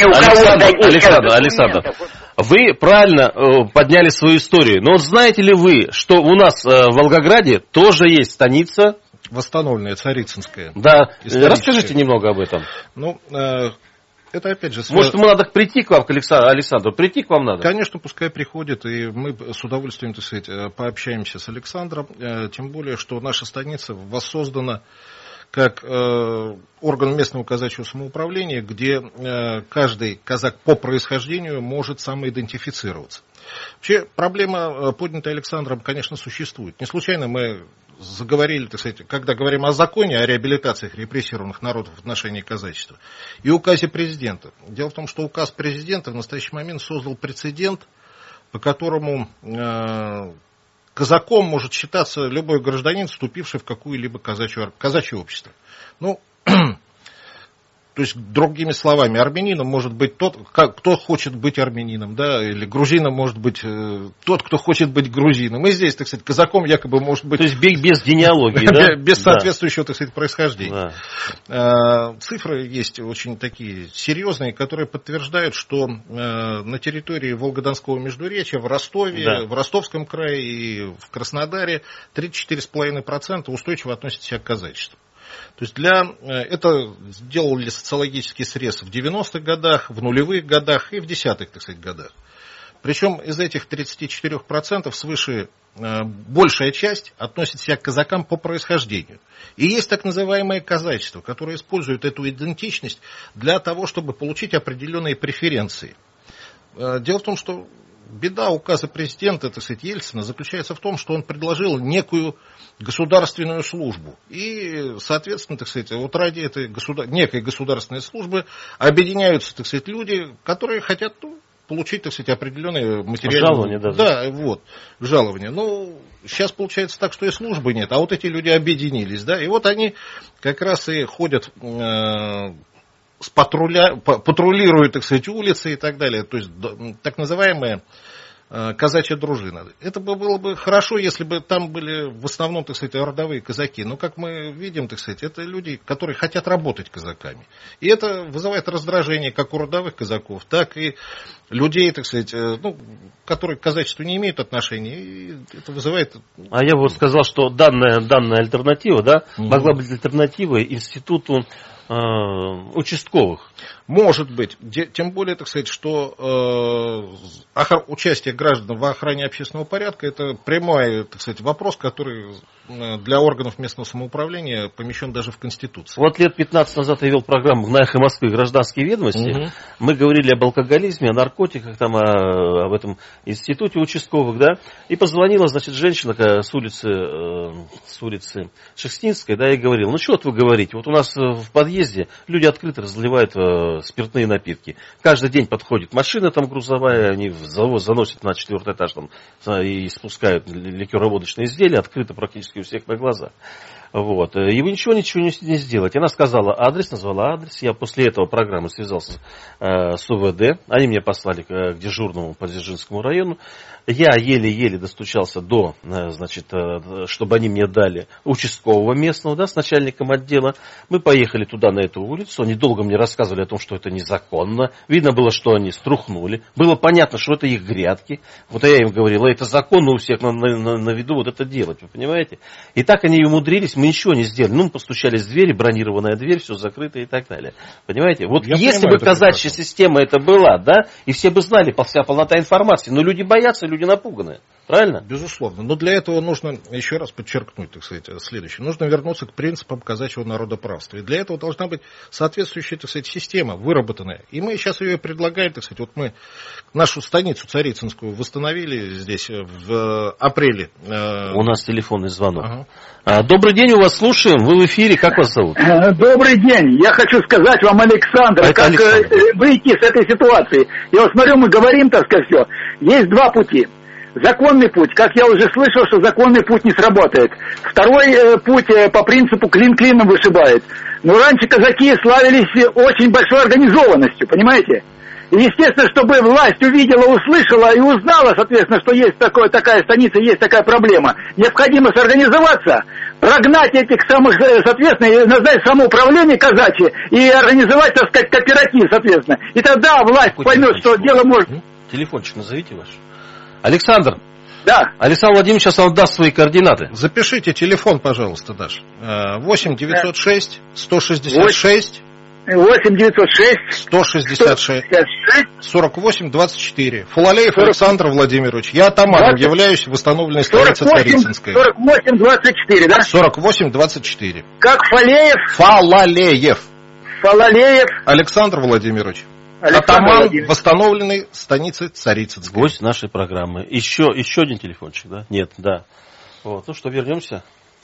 Александр, вы правильно подняли свою историю, но знаете ли вы, что у нас в Волгограде тоже есть станица? Восстановленная, Царицынская. Да, расскажите немного об этом. Ну, это опять же... Может, ему надо прийти к вам, к Александру, прийти к вам надо? Конечно, пускай приходит, и мы с удовольствием, так сказать, пообщаемся с Александром, тем более, что наша станица воссоздана как орган местного казачьего самоуправления, где каждый казак по происхождению может самоидентифицироваться. Вообще, проблема, поднятая Александром, конечно, существует. Не случайно мы заговорили, так сказать, когда говорим о законе, о реабилитациях репрессированных народов в отношении казачества, и указе президента. Дело в том, что указ президента в настоящий момент создал прецедент, по которому казаком может считаться любой гражданин, вступивший в какое-либо казачье общество. Ну, то есть, другими словами, армянином может быть тот, кто хочет быть армянином, да, или грузином может быть тот, кто хочет быть грузином. И здесь, так сказать, казаком якобы может быть... То есть, без генеалогии, да? Без соответствующего, так сказать, происхождения. Да. Цифры есть очень такие серьезные, которые подтверждают, что на территории Волго-Донского междуречья, в Ростове, да, в Ростовском крае и в Краснодаре 34,5% устойчиво относятся себя к казачеству. То есть это сделали социологический срез в 90-х годах, в нулевых годах и в десятых, так сказать, годах. Причем из этих 34% свыше большая часть относит себя к казакам по происхождению. И есть так называемое казачество, которое использует эту идентичность для того, чтобы получить определенные преференции. Дело в том, что беда указа президента, так сказать, Ельцина заключается в том, что он предложил некую государственную службу. И, соответственно, так сказать, вот ради этой некой государственной службы объединяются, так сказать, люди, которые хотят получить, так сказать, определенные материальные... Жалования, да, вот, жалования. Ну, сейчас получается так, что и службы нет, а вот эти люди объединились, да, и вот они как раз и ходят... патрулируют, так сказать, улицы и так далее. То есть так называемая казачья дружина. Это было бы хорошо, если бы там были в основном, так сказать, родовые казаки. Но, как мы видим, так сказать, это люди, которые хотят работать казаками. И это вызывает раздражение как у родовых казаков, так и людей, так сказать, которые к казачеству не имеют отношения. И это вызывает... А я бы вот сказал, что данная альтернатива, да, могла быть альтернативой институту участковых. Может быть. Тем более, так сказать, что участие граждан в охране общественного порядка — это прямой, так сказать, вопрос, который для органов местного самоуправления помещен даже в Конституции. Вот лет 15 назад я вел программу на «Эхо Москвы» «Гражданские ведомости». Мы говорили об алкоголизме, о наркотиках, там, об этом институте участковых, да. И позвонила, значит, женщина с улицы Шекстинской, да, и говорила: ну что вот вы говорите, вот у нас в подъезде люди открыто разливают спиртные напитки. Каждый день подходит машина там грузовая, они заносят на 4-й этаж там, и спускают ликероводочные изделия открыто практически у всех на глазах. Вот. И вы ничего не сделаете. Она сказала адрес, назвала адрес. Я после этого программы связался с УВД. Они меня послали к дежурному по Дзержинскому району. Я еле-еле достучался до, значит, чтобы они мне дали участкового местного, да, с начальником отдела. Мы поехали туда, на эту улицу. Они долго мне рассказывали о том, что это незаконно. Видно было, что они струхнули. Было понятно, что это их грядки. Вот я им говорил: это законно у всех на виду вот это делать, вы понимаете? И так они умудрились, мы ничего не сделали. Ну, мы постучались в дверь, бронированная дверь, все закрыто и так далее. Понимаете? Вот если бы казачья система это была, да, и все бы знали, вся полнота информации, но люди боятся, люди напуганы. Правильно? Безусловно. Но для этого нужно, еще раз подчеркнуть, так сказать, следующее. Нужно вернуться к принципам казачьего народоправства. И для этого должна быть соответствующая, так сказать, система, выработанная. И мы сейчас ее предлагаем, так сказать, вот мы нашу станицу Царицынскую восстановили здесь в апреле. У нас телефонный звонок. Ага. Добрый день, у вас слушаем. Вы в эфире. Как вас зовут? Добрый день. Я хочу сказать вам, Александр, как выйти с этой ситуации. Я вот смотрю, мы говорим, так сказать, все. Есть два пути. Законный путь, как я уже слышал, что законный путь не сработает. Второй путь по принципу клин клином вышибает. Но раньше казаки славились очень большой организованностью, понимаете? И, естественно, чтобы власть увидела, услышала и узнала, соответственно, что есть такая станица, есть такая проблема, необходимо сорганизоваться, прогнать этих самых, соответственно, назначить самоуправление казачье и организовать, так сказать, кооператив, соответственно. И тогда власть поймет, что дело может... Телефончик назовите ваш. Александр. Да. Александр Владимирович сейчас вам даст свои координаты. Запишите телефон, пожалуйста, Даш. 8 906 166 8 906 166 48 24. Фалалеев Александр Владимирович. Я атаманом являюсь, восстановленной станице Царицынской. 48 24, да? 48 24. Как Фалеев? Фалалеев. Фалалеев. Александр Владимирович. Атаман восстановленной станицы Царицынской. Гость нашей программы. Еще один телефончик, да? Нет, да. Вот. Ну что, вернемся.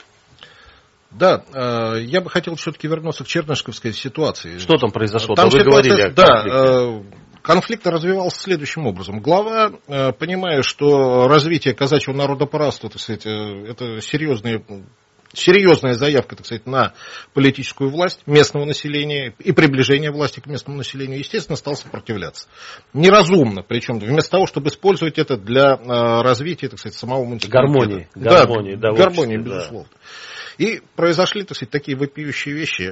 Да, я бы хотел все-таки вернуться к чернышковской ситуации. Что там произошло? Там вы говорили о конфликте. Да, конфликт развивался следующим образом. Глава, понимая, что развитие казачьего народопоправства, так сказать, это серьезная заявка, так сказать, на политическую власть местного населения и приближение власти к местному населению, естественно, стал сопротивляться. Неразумно, причем вместо того, чтобы использовать это для развития, так сказать, самого муниципалитета. Гармонии, безусловно. Да. И произошли, так сказать, такие вопиющие вещи.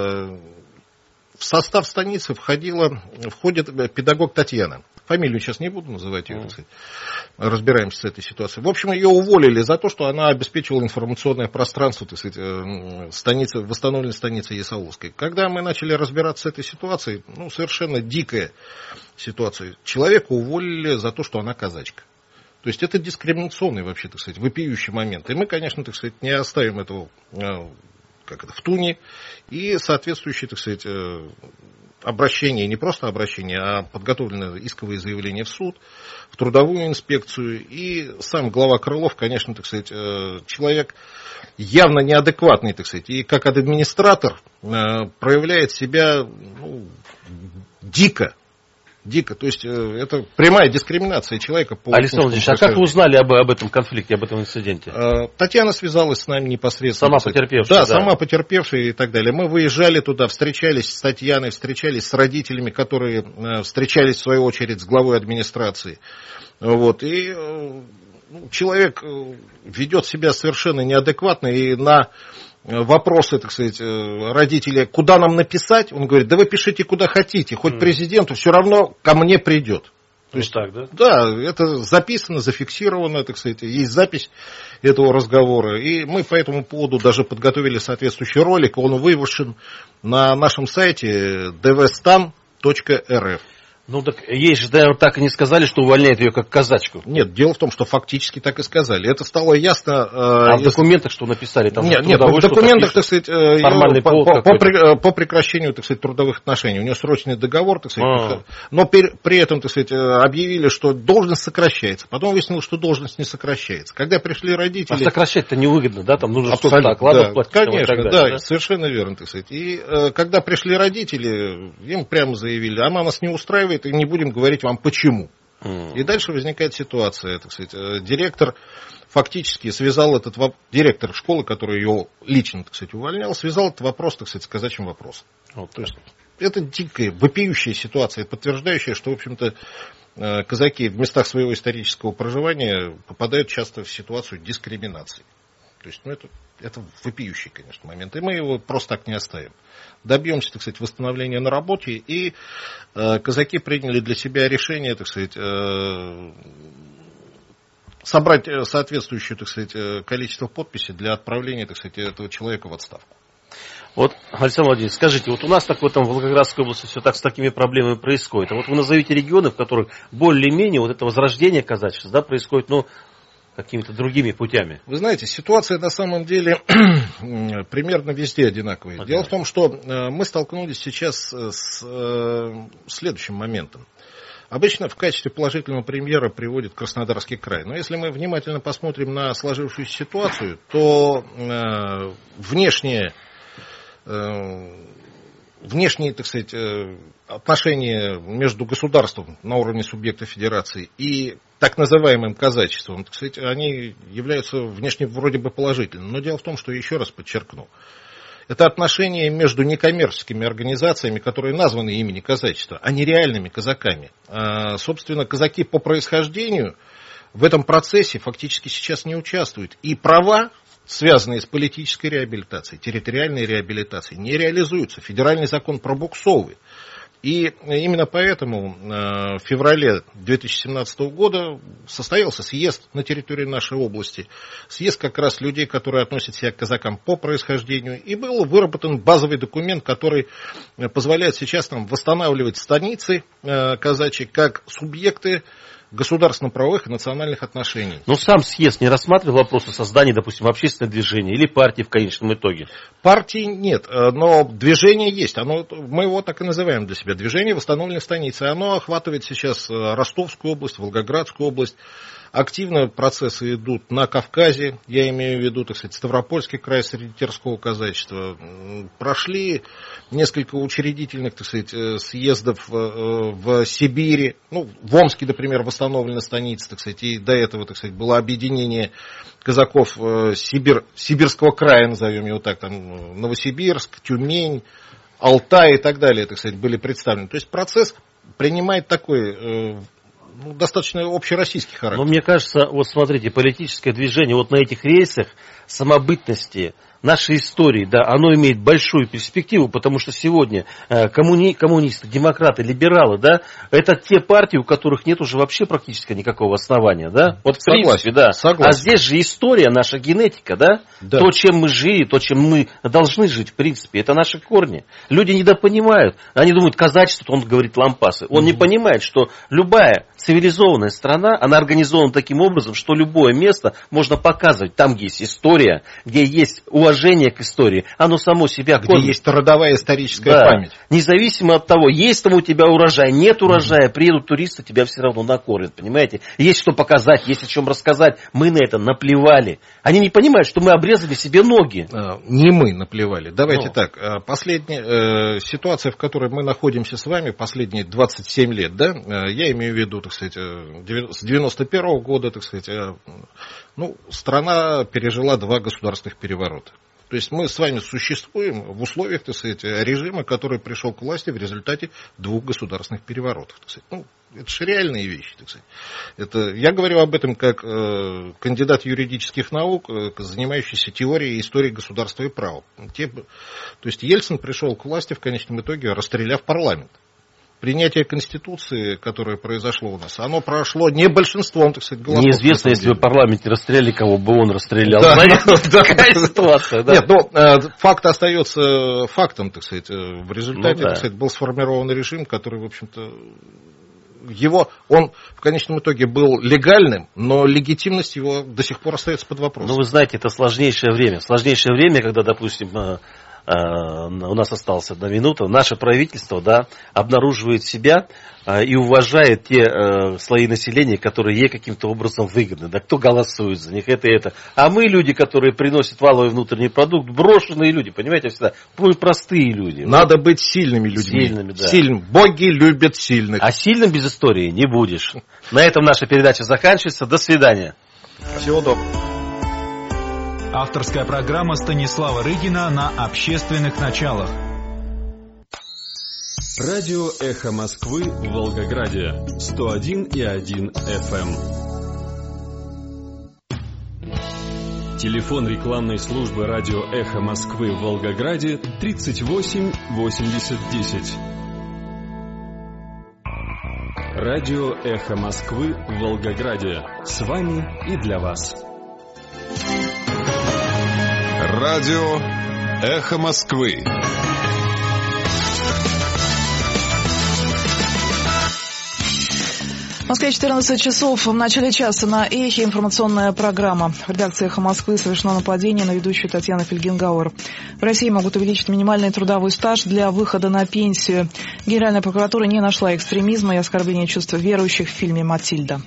В состав станицы входит педагог Татьяна. Фамилию сейчас не буду называть ее, так сказать. Разбираемся с этой ситуацией. В общем, ее уволили за то, что она обеспечивала информационное пространство, так сказать, восстановленной станицы Есаулской. Когда мы начали разбираться с этой ситуацией, совершенно дикая ситуация. Человека уволили за то, что она казачка. То есть это дискриминационный вообще, так сказать, вопиющий момент. И мы, конечно, так сказать, не оставим этого в туне. И соответствующее, так сказать, обращение, не просто обращение, а подготовленное исковое заявление в суд, в трудовую инспекцию. И сам глава Крылов, конечно, так сказать, человек явно неадекватный, так сказать, и как администратор проявляет себя дико. То есть это прямая дискриминация человека. Александр Владимирович, а как вы узнали об этом конфликте, об этом инциденте? Татьяна связалась с нами непосредственно. Сама потерпевшая? Да, сама потерпевшая и так далее. Мы выезжали туда, встречались с Татьяной, встречались с родителями, которые встречались в свою очередь с главой администрации. Вот. И человек ведет себя совершенно неадекватно, и на вопросы, так сказать, родителей, куда нам написать, он говорит, да вы пишите куда хотите, хоть президенту, все равно ко мне придет. То есть, так, да? Да, это записано, зафиксировано, так сказать, есть запись этого разговора. И мы по этому поводу даже подготовили соответствующий ролик, он вывешен на нашем сайте dvstan.rf. Ну так ей же так и не сказали, что увольняют ее как казачку. Нет, дело в том, что фактически так и сказали. Это стало ясно. А в документах что написали? Там нет, в документах, так сказать, по прекращению, так сказать, трудовых отношений. У нее срочный договор, так сказать, но при этом, так сказать, объявили, что должность сокращается. Потом выяснилось, что должность не сокращается. Когда пришли родители... А сокращать-то невыгодно, да? Там нужно что-то окладов платить. Конечно, да, совершенно верно, так сказать. И когда пришли родители, им прямо заявили, она нас не устраивает, и не будем говорить вам почему. И дальше возникает ситуация, так сказать, директор фактически связал этот вопрос, директор школы, который ее лично, так сказать, увольнял, связал этот вопрос, так сказать, с казачьим вопросом. Вот, то есть это дикая, вопиющая ситуация, подтверждающая, что, в общем-то, казаки в местах своего исторического проживания попадают часто в ситуацию дискриминации. То есть, это вопиющий, конечно, момент. И мы его просто так не оставим. Добьемся, так сказать, восстановления на работе. И казаки приняли для себя решение, так сказать, собрать соответствующее, так сказать, количество подписей для отправления, так сказать, этого человека в отставку. Вот, Александр Владимирович, скажите, вот у нас так в этом Волгоградской области все так с такими проблемами происходит. А вот вы назовите регионы, в которых более-менее вот это возрождение казачества, да, происходит, какими-то другими путями? Вы знаете, ситуация на самом деле примерно везде одинаковая. Дело в том, что мы столкнулись сейчас с следующим моментом. Обычно в качестве положительного примера приводит Краснодарский край. Но если мы внимательно посмотрим на сложившуюся ситуацию, то внешние, так сказать, отношения между государством на уровне субъекта федерации и так называемым казачеством, так сказать, они являются внешне вроде бы положительными. Но дело в том, что, еще раз подчеркну, это отношения между некоммерческими организациями, которые названы имени казачества, а не реальными казаками. Собственно, казаки по происхождению в этом процессе фактически сейчас не участвуют. И права, связанные с политической реабилитацией, территориальной реабилитацией, не реализуются. Федеральный закон пробуксовывает. И именно поэтому в феврале 2017 года состоялся съезд на территории нашей области. Съезд как раз людей, которые относят себя к казакам по происхождению. И был выработан базовый документ, который позволяет сейчас нам восстанавливать станицы казачьи как субъекты государственно-правовых и национальных отношений. Но сам съезд не рассматривал вопрос о создании, допустим, общественного движения или партии в конечном итоге? Партии нет, но движение есть. Мы его так и называем для себя. Движение восстановленной станицы. Оно охватывает сейчас Ростовскую область, Волгоградскую область. Активно процессы идут на Кавказе, я имею в виду, так сказать, Ставропольский край среди терского казачества. Прошли несколько учредительных, так сказать, съездов в Сибири. В Омске, например, восстановлена станица, так сказать, и до этого, так сказать, было объединение казаков Сибирского края, назовем его так, там Новосибирск, Тюмень, Алтай и так далее, так сказать, были представлены. То есть процесс принимает такой достаточно общероссийский характер. Но мне кажется, вот смотрите, политическое движение вот на этих рельсах самобытности нашей истории, да, оно имеет большую перспективу, потому что сегодня коммунисты, демократы, либералы, да, это те партии, у которых нет уже вообще практически никакого основания, да? Вот в принципе, да. Согласен. А здесь же история, наша генетика, да? Да. То, чем мы жили, то, чем мы должны жить, в принципе, это наши корни. Люди недопонимают. Они думают, казачество, он говорит лампасы. Он не понимает, что любая цивилизованная страна, она организована таким образом, что любое место можно показывать. Там, где есть история, где есть уважение к истории, оно само себя кормит. Где есть родовая историческая память. Независимо от того, есть там у тебя урожай, нет урожая, приедут туристы, тебя все равно накормят, понимаете? Есть что показать, есть о чем рассказать. Мы на это наплевали. Они не понимают, что мы обрезали себе ноги. Не мы наплевали. Давайте так. Последняя ситуация, в которой мы находимся с вами, последние 27 лет, да, я имею в виду, так сказать, с 91 года, так сказать, страна пережила 2 государственных переворота. То есть мы с вами существуем в условиях, так сказать, режима, который пришел к власти в результате 2 государственных переворотов. Так сказать. Это же реальные вещи. Так сказать. Я говорю об этом как кандидат юридических наук, занимающийся теорией и историей государства и права. То есть Ельцин пришел к власти в конечном итоге, расстреляв парламент. Принятие Конституции, которое произошло у нас, оно прошло не большинством, так сказать, голосов. Неизвестно, если бы в парламенте расстреляли, кого бы он расстрелял. Какая ситуация, да? Нет, факт остается фактом, так сказать. В результате, так сказать, был сформирован режим, который, в общем-то, он в конечном итоге был легальным, но легитимность его до сих пор остается под вопросом. Вы знаете, это сложнейшее время. Сложнейшее время, когда, допустим, у нас осталась 1 минута, наше правительство, да, обнаруживает себя и уважает те слои населения, которые ей каким-то образом выгодны. Да, кто голосует за них, это и это. А мы люди, которые приносят валовый внутренний продукт, брошенные люди, понимаете, всегда простые люди. Надо быть сильными людьми. Сильными, да. Боги любят сильных. А сильным без истории не будешь. На этом наша передача заканчивается. До свидания. Всего доброго. Авторская программа Станислава Рыгина на общественных началах. Радио «Эхо Москвы» в Волгограде. 101,1 FM. Телефон рекламной службы радио «Эхо Москвы» в Волгограде 38 80 10. Радио «Эхо Москвы» в Волгограде. С вами и для вас. Радио «Эхо Москвы». В Москве 14 часов. В начале часа на Эхе информационная программа. В редакции «Эхо Москвы» совершено нападение на ведущую Татьяну Фельгенгауэр. В России могут увеличить минимальный трудовой стаж для выхода на пенсию. Генеральная прокуратура не нашла экстремизма и оскорбления чувств верующих в фильме «Матильда».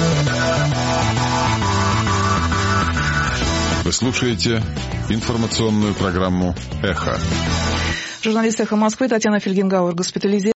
Вы слушаете информационную программу «Эхо». Журналист «Эхо Москвы» Татьяна Фельгенгауэр госпитализирована.